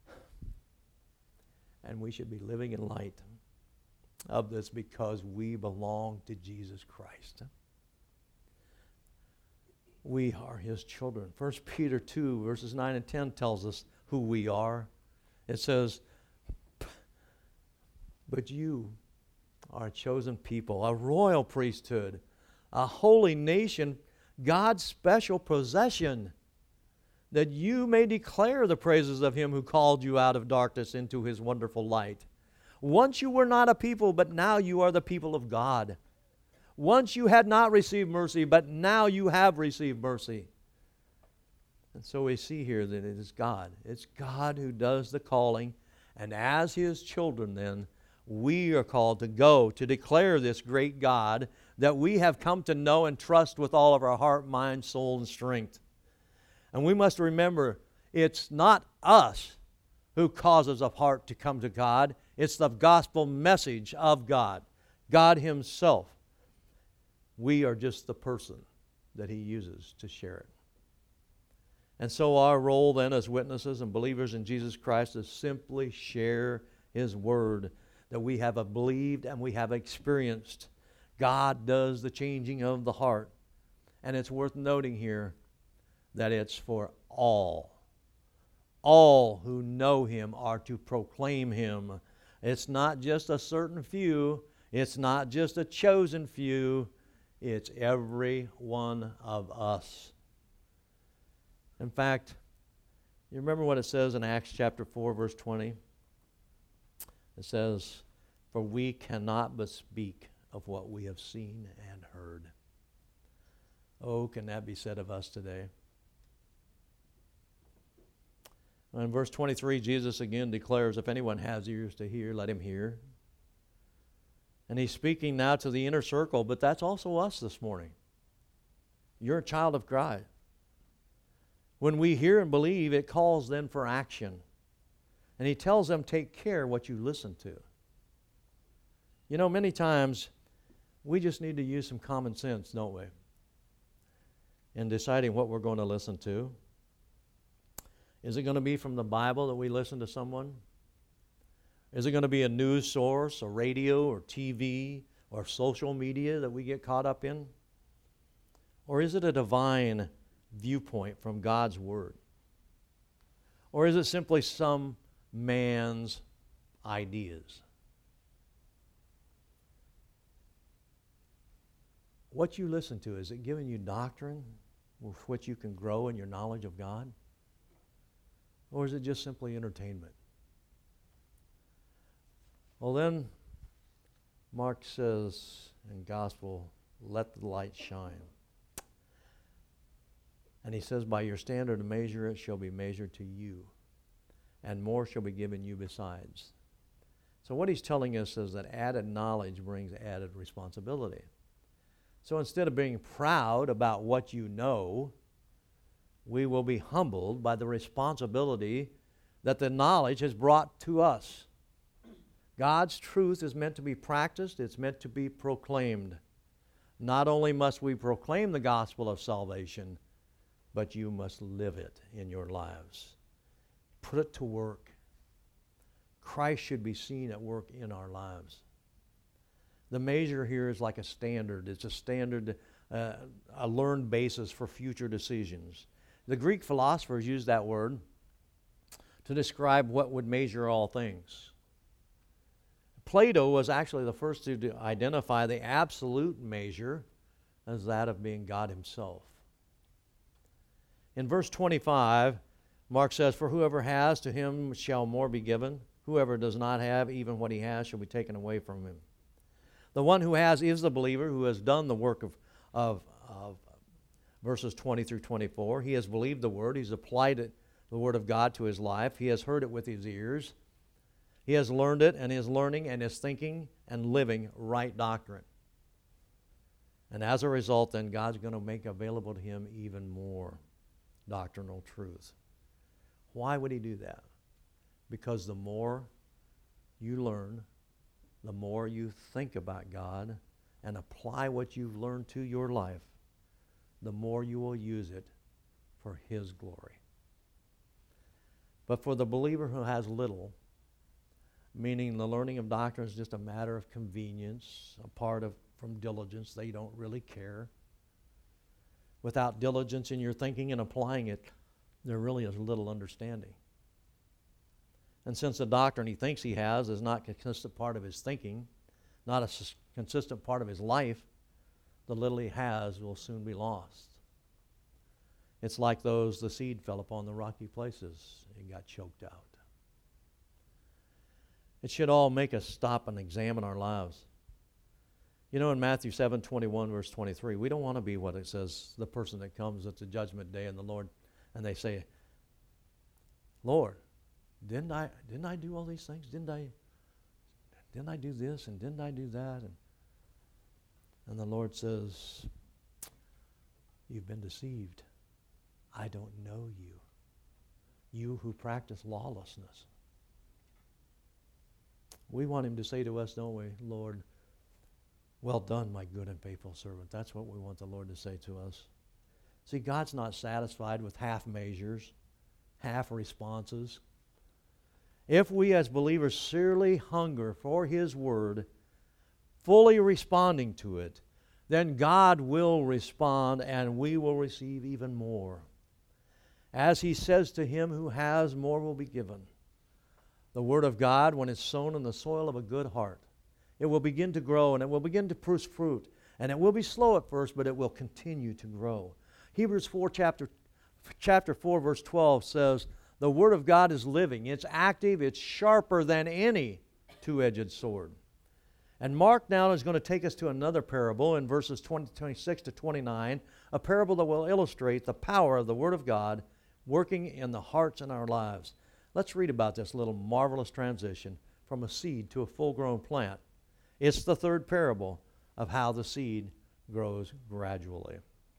and we should be living in light of this because we belong to Jesus Christ. We are His children. First Peter two, verses nine and ten tells us who we are. It says, but you are a chosen people, a royal priesthood, a holy nation, God's special possession, that you may declare the praises of Him who called you out of darkness into His wonderful light. Once you were not a people, but now you are the people of God. Once you had not received mercy, but now you have received mercy. And so we see here that it is God. It's God who does the calling. And as His children then, we are called to go to declare this great God that we have come to know and trust with all of our heart, mind, soul, and strength. And we must remember, it's not us who causes a heart to come to God. It's the gospel message of God, God Himself. We are just the person that He uses to share it. And so our role then as witnesses and believers in Jesus Christ is simply share His Word that we have believed and we have experienced. God does the changing of the heart. And it's worth noting here that it's for all. All who know him are to proclaim him. It's not just a certain few. It's not just a chosen few. It's every one of us. In fact, you remember what it says in Acts chapter four, verse twenty? It says, "For we cannot but speak of what we have seen and heard." Oh, can that be said of us today? In verse twenty-three, Jesus again declares, if anyone has ears to hear, let him hear. And he's speaking now to the inner circle, but that's also us this morning. You're a child of God. When we hear and believe, it calls then for action. And he tells them, take care what you listen to. You know, many times we just need to use some common sense, don't we? In deciding what we're going to listen to. Is it going to be from the Bible that we listen to someone? Is it going to be a news source, a radio or T V or social media that we get caught up in? Or is it a divine viewpoint from God's Word? Or is it simply some man's ideas? What you listen to, is it giving you doctrine with which you can grow in your knowledge of God? Or is it just simply entertainment? Well, then, Mark says in Gospel, let the light shine. And he says, by your standard of measure it shall be measured to you, and more shall be given you besides. So what he's telling us is that added knowledge brings added responsibility. So instead of being proud about what you know, we will be humbled by the responsibility that the knowledge has brought to us. God's truth is meant to be practiced, it's meant to be proclaimed. Not only must we proclaim the gospel of salvation, but you must live it in your lives. Put it to work. Christ should be seen at work in our lives. The measure here is like a standard. It's a standard, uh, a learned basis for future decisions. The Greek philosophers used that word to describe what would measure all things. Plato was actually the first to identify the absolute measure as that of being God himself. In verse twenty-five, Mark says, for whoever has, to him shall more be given. Whoever does not have, even what he has shall be taken away from him. The one who has is the believer who has done the work of, of, of verses twenty through twenty-four. He has believed the word. He's applied it, the word of God, to his life. He has heard it with his ears. He has learned it and is learning and is thinking and living right doctrine. And as a result, then, God's going to make available to him even more doctrinal truth. Why would he do that? Because the more you learn, the more you think about God and apply what you've learned to your life, the more you will use it for his glory. But for the believer who has little, meaning the learning of doctrine is just a matter of convenience, a part of from diligence, they don't really care. Without diligence in your thinking and applying it, there really is little understanding. And since the doctrine he thinks he has is not a consistent part of his thinking, not a s- consistent part of his life, the little he has will soon be lost. It's like those, the seed fell upon the rocky places. It got choked out. It should all make us stop and examine our lives. You know, in Matthew seven twenty-one, verse twenty-three, we don't want to be what it says, the person that comes at the judgment day and the Lord, and they say, Lord, didn't I didn't I do all these things? Didn't I didn't I do this and didn't I do that? And, and the Lord says, you've been deceived. I don't know you. You who practice lawlessness. We want him to say to us, don't we, Lord, well done, my good and faithful servant. That's what we want the Lord to say to us. See, God's not satisfied with half measures, half responses. If we as believers sincerely hunger for his word, fully responding to it, then God will respond and we will receive even more. As he says to him who has, more will be given. The Word of God, when it's sown in the soil of a good heart, it will begin to grow and it will begin to produce fruit. And it will be slow at first, but it will continue to grow. Hebrews four, chapter, chapter four, verse twelve says, the Word of God is living. It's active. It's sharper than any two-edged sword. And Mark now is going to take us to another parable in verses twenty, twenty-six to twenty-nine, a parable that will illustrate the power of the Word of God working in the hearts and our lives. Let's read about this little marvelous transition from a seed to a full-grown plant. It's the third parable of how the seed grows gradually.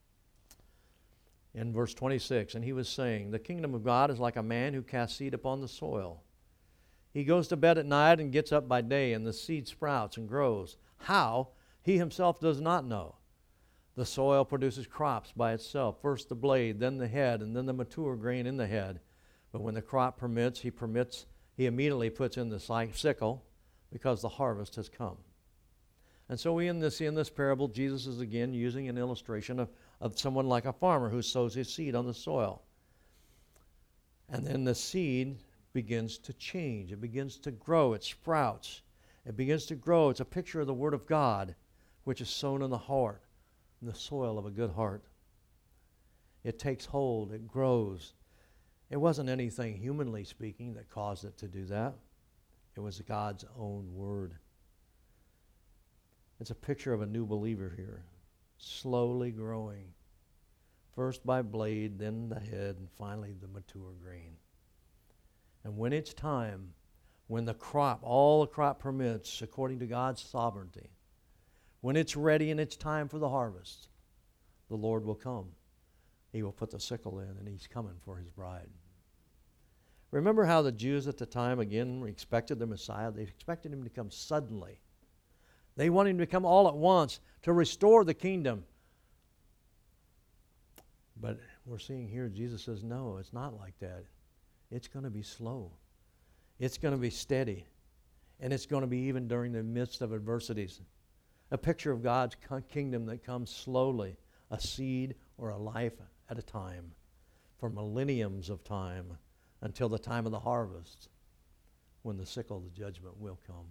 In verse twenty-six, and he was saying, the kingdom of God is like a man who casts seed upon the soil. He goes to bed at night and gets up by day, and the seed sprouts and grows. How? He himself does not know. The soil produces crops by itself, first the blade, then the head, and then the mature grain in the head. But when the crop permits, he permits, he immediately puts in the sickle, because the harvest has come. And so we in this, in this parable, Jesus is again using an illustration of, of someone like a farmer who sows his seed on the soil. And then the seed begins to change. It begins to grow. It sprouts. It begins to grow. It's a picture of the Word of God, which is sown in the heart, in the soil of a good heart. It takes hold. It grows. It wasn't anything, humanly speaking, that caused it to do that. It was God's own Word. It's a picture of a new believer here, slowly growing, first by blade, then the head, and finally the mature grain. And when it's time, when the crop, all the crop permits, according to God's sovereignty, when it's ready and it's time for the harvest, the Lord will come. He will put the sickle in, and he's coming for his bride. Remember how the Jews at the time, again, expected the Messiah? They expected him to come suddenly. They wanted him to come all at once to restore the kingdom. But we're seeing here, Jesus says, no, it's not like that. It's going to be slow. It's going to be steady. And it's going to be even during the midst of adversities. A picture of God's kingdom that comes slowly, a seed or a life at a time, for millenniums of time, until the time of the harvest, when the sickle of the judgment will come.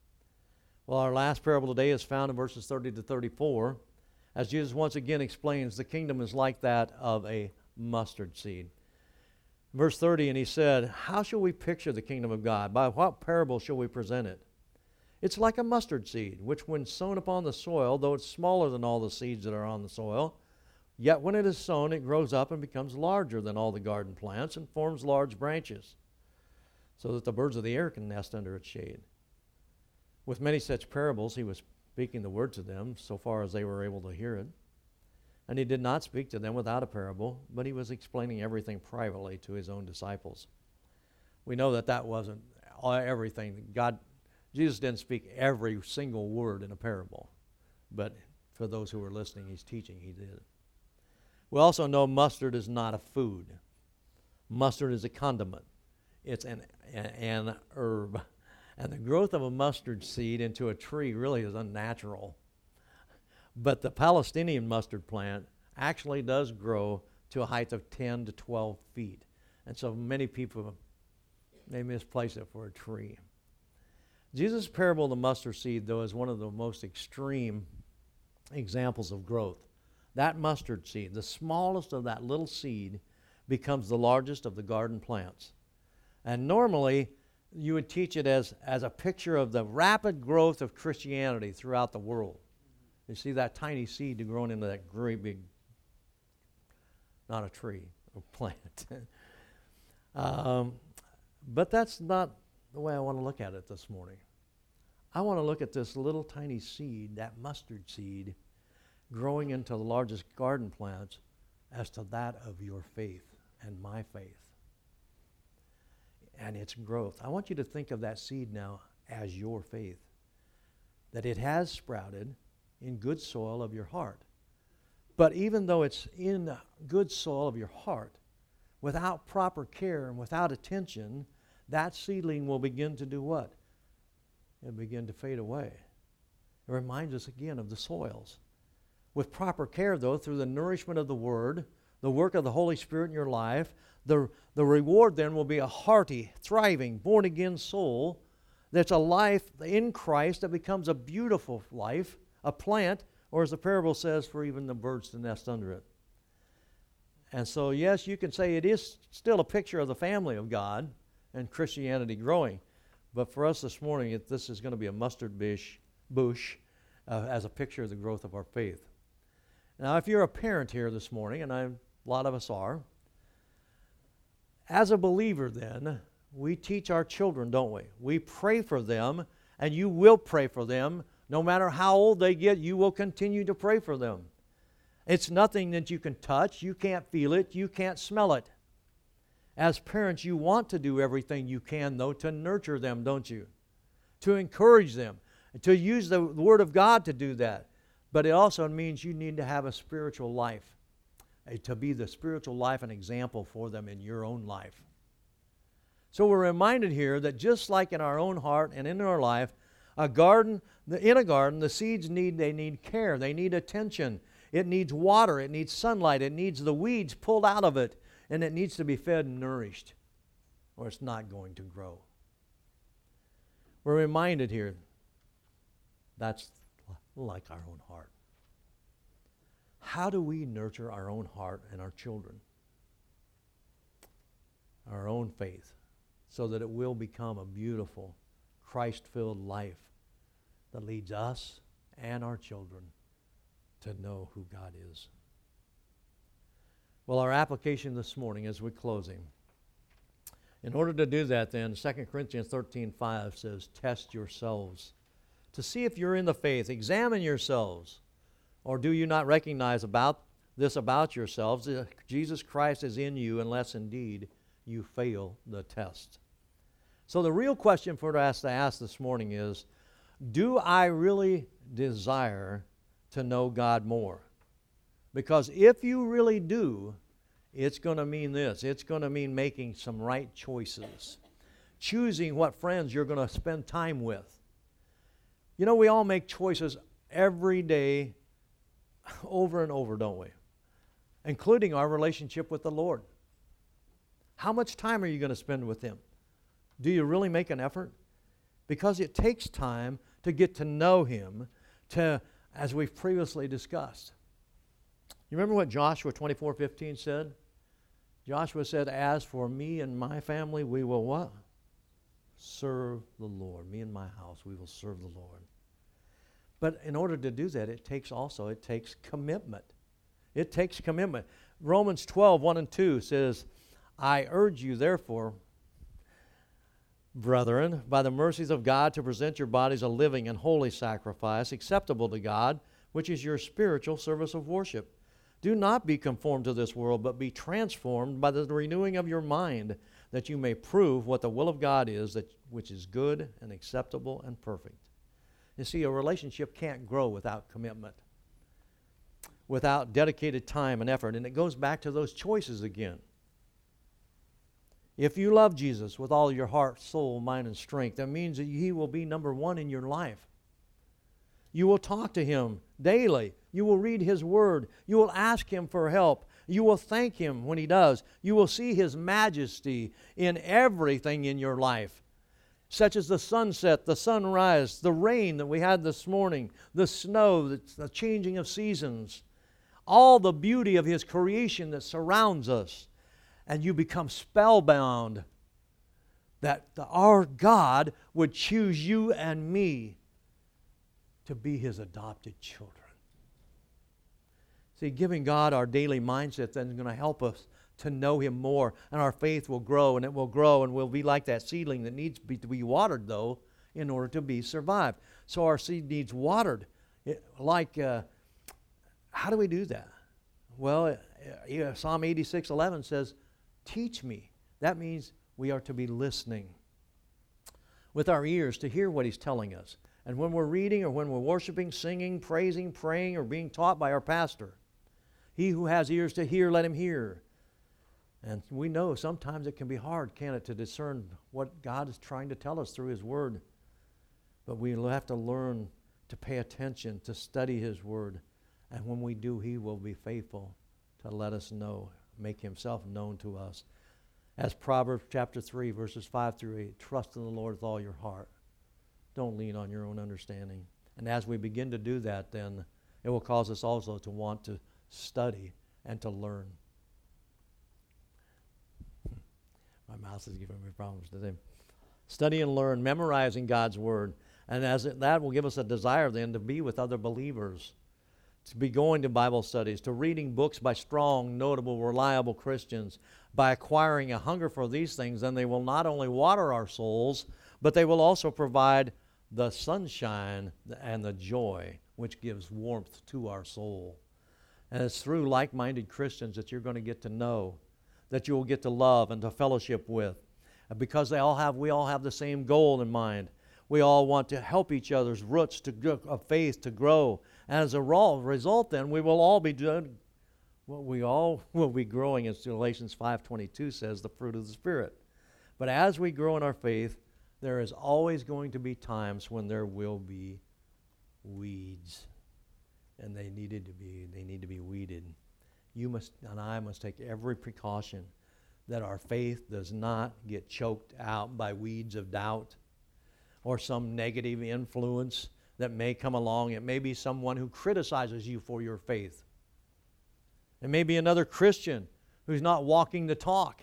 Well, our last parable today is found in verses thirty to thirty-four, as Jesus once again explains the kingdom is like that of a mustard seed. Verse thirty, and he said, how shall we picture the kingdom of God? By what parable shall we present it? It's like a mustard seed, which when sown upon the soil, though it's smaller than all the seeds that are on the soil, yet when it is sown, it grows up and becomes larger than all the garden plants and forms large branches, so that the birds of the air can nest under its shade. With many such parables, he was speaking the word to them, so far as they were able to hear it. And he did not speak to them without a parable, but he was explaining everything privately to his own disciples. We know that that wasn't everything. God, Jesus didn't speak every single word in a parable, but for those who were listening, he's teaching, he did. We also know mustard is not a food. Mustard is a condiment. It's an, an, an herb. And the growth of a mustard seed into a tree really is unnatural. But the Palestinian mustard plant actually does grow to a height of ten to twelve feet. And so many people, they misplace it for a tree. Jesus' parable of the mustard seed, though, is one of the most extreme examples of growth. That mustard seed, the smallest of that little seed, becomes the largest of the garden plants. And normally, you would teach it as, as a picture of the rapid growth of Christianity throughout the world. You see that tiny seed growing into that great big, not a tree, a plant. um, but that's not the way I want to look at it this morning. I want to look at this little tiny seed, that mustard seed, growing into the largest garden plants as to that of your faith and my faith and its growth. I want you to think of that seed now as your faith, that it has sprouted in good soil of your heart. But even though it's in the good soil of your heart, without proper care and without attention, that seedling will begin to do what? It'll begin to fade away. It reminds us again of the soils. With proper care, though, through the nourishment of the Word, the work of the Holy Spirit in your life, the, the reward then will be a hearty, thriving, born-again soul that's a life in Christ that becomes a beautiful life, a plant, or as the parable says, for even the birds to nest under it. And so, yes, you can say it is still a picture of the family of God and Christianity growing. But for us this morning, it, this is going to be a mustard bush, bush uh, as a picture of the growth of our faith. Now, if you're a parent here this morning, and I, a lot of us are, as a believer then, we teach our children, don't we? We pray for them, and you will pray for them. No matter how old they get, you will continue to pray for them. It's nothing that you can touch. You can't feel it. You can't smell it. As parents, you want to do everything you can, though, to nurture them, don't you? To encourage them, to use the Word of God to do that. But it also means you need to have a spiritual life, to be the spiritual life and example for them in your own life. So we're reminded here that just like in our own heart and in our life, a garden, in a garden, the seeds need, they need care, they need attention. It needs water, it needs sunlight, it needs the weeds pulled out of it, and it needs to be fed and nourished, or it's not going to grow. We're reminded here that's like our own heart. How do we nurture our own heart and our children, our own faith, so that it will become a beautiful, Christ-filled life that leads us and our children to know who God is? Well, our application this morning as we're closing. In order to do that then, Second Corinthians thirteen five says, test yourselves to see if you're in the faith. Examine yourselves. Or do you not recognize about this about yourselves, that Jesus Christ is in you, unless indeed you fail the test? So the real question for us to ask this morning is, do I really desire to know God more? Because if you really do, it's going to mean this. It's going to mean making some right choices. Choosing what friends you're going to spend time with. You know, we all make choices every day, over and over, don't we? Including our relationship with the Lord. How much time are you going to spend with Him? Do you really make an effort? Because it takes time to get to know Him, to, as we've previously discussed. You remember what Joshua twenty-four fifteen said? Joshua said, as for me and my family, we will what? Serve the Lord. Me and my house, we will serve the Lord. But in order to do that, it takes also, it takes commitment. It takes commitment. Romans twelve, one and two says, I urge you, therefore, brethren, by the mercies of God, to present your bodies a living and holy sacrifice, acceptable to God, which is your spiritual service of worship. Do not be conformed to this world, but be transformed by the renewing of your mind, that you may prove what the will of God is, that which is good and acceptable and perfect. You see, a relationship can't grow without commitment, without dedicated time and effort. And it goes back to those choices again. If you love Jesus with all your heart, soul, mind, and strength, that means that He will be number one in your life. You will talk to Him daily. You will read His Word. You will ask Him for help. You will thank Him when He does. You will see His majesty in everything in your life, such as the sunset, the sunrise, the rain that we had this morning, the snow, the changing of seasons, all the beauty of His creation that surrounds us. And you become spellbound that the, our God would choose you and me to be His adopted children. See, giving God our daily mindset then is going to help us to know Him more, and our faith will grow, and it will grow, and we'll be like that seedling that needs to be, to be watered, though, in order to be survived. So our seed needs watered. It, like, uh, how do we do that? Well, uh, yeah, Psalm eighty-six eleven says, teach me. That means we are to be listening with our ears to hear what He's telling us. And when we're reading or when we're worshiping, singing, praising, praying, or being taught by our pastor, he who has ears to hear, let him hear. And we know sometimes it can be hard, can't it, to discern what God is trying to tell us through His Word. But we have to learn to pay attention, to study His Word, And when we do, He will be faithful to let us know, make Himself known to us. As Proverbs chapter three, verses five through eight, trust in the Lord with all your heart. Don't lean on your own understanding. And as we begin to do that, then it will cause us also to want to study and to learn. My mouth is giving me problems today. Study and learn, memorizing God's Word. And as it, that will give us a desire then to be with other believers, to be going to Bible studies, to reading books by strong, notable, reliable Christians. By acquiring a hunger for these things, then they will not only water our souls, but they will also provide the sunshine and the joy which gives warmth to our soul. And it's through like-minded Christians that you're going to get to know, that you will get to love and to fellowship with. And because they all have, we all have the same goal in mind. We all want to help each other's roots to, of faith to grow. And as a result, then, we will all be doing what we all will be growing, as Galatians five twenty-two says, the fruit of the Spirit. But as we grow in our faith, there is always going to be times when there will be weeds. And they needed to be, they need to be weeded. You must, and I must take every precaution that our faith does not get choked out by weeds of doubt or some negative influence that may come along. It may be someone who criticizes you for your faith. It may be another Christian who's not walking the talk.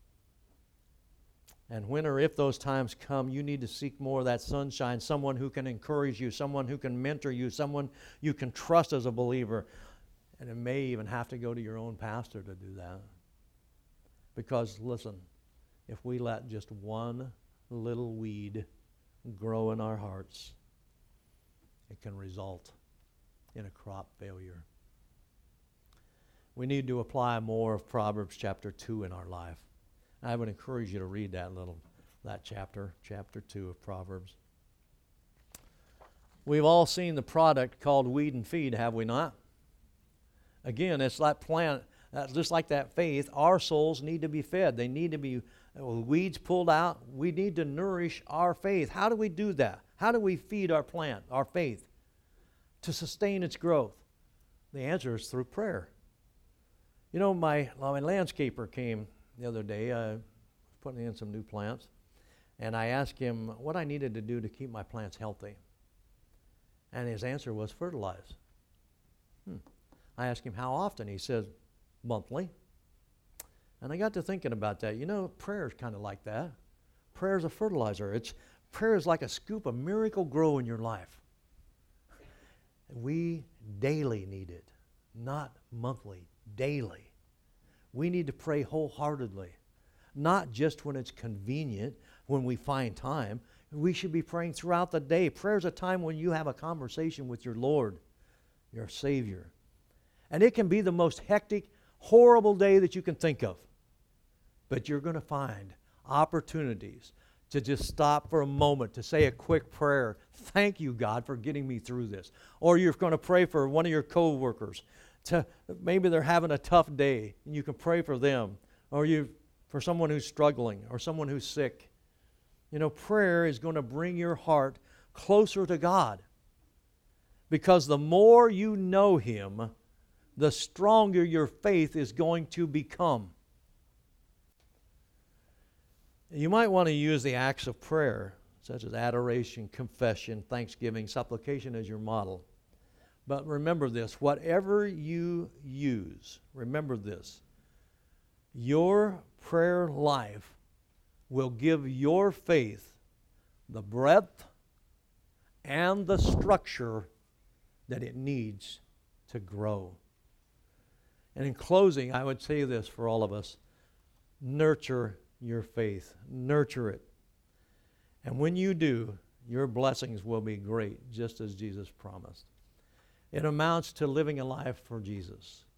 And when or if those times come, you need to seek more of that sunshine, someone who can encourage you, someone who can mentor you, someone you can trust as a believer. And it may even have to go to your own pastor to do that. Because, listen, if we let just one little weed grow in our hearts, it can result in a crop failure. We need to apply more of Proverbs chapter two in our life. I would encourage you to read that little, that chapter, chapter two of Proverbs. We've all seen the product called Weed and Feed, have we not? Again, it's that plant, uh, just like that faith, our souls need to be fed. They need to be, uh, weeds pulled out. We need to nourish our faith. How do we do that? How do we feed our plant, our faith, to sustain its growth? The answer is through prayer. You know, my, my landscaper came the other day, uh, putting in some new plants, and I asked him what I needed to do to keep my plants healthy. And his answer was fertilize. Hmm. I asked him how often. He said, monthly. And I got to thinking about that. You know, prayer is kind of like that. Prayer is a fertilizer. It's, prayer is like a scoop of miracle grow in your life. We daily need it, not monthly, daily. We need to pray wholeheartedly, not just when it's convenient, when we find time. We should be praying throughout the day. Prayer is a time when you have a conversation with your Lord, your Savior. And it can be the most hectic, horrible day that you can think of. But you're going to find opportunities to just stop for a moment, to say a quick prayer. Thank you, God, for getting me through this. Or you're going to pray for one of your co-workers. To, maybe they're having a tough day, and you can pray for them. Or you for someone who's struggling, or someone who's sick. You know, prayer is going to bring your heart closer to God. Because the more you know Him, the stronger your faith is going to become. You might want to use the acts of prayer, such as adoration, confession, thanksgiving, supplication as your model. But remember this, whatever you use, remember this, your prayer life will give your faith the breadth and the structure that it needs to grow. And in closing, I would say this for all of us, nurture your faith, nurture it. And when you do, your blessings will be great, just as Jesus promised. It amounts to living a life for Jesus.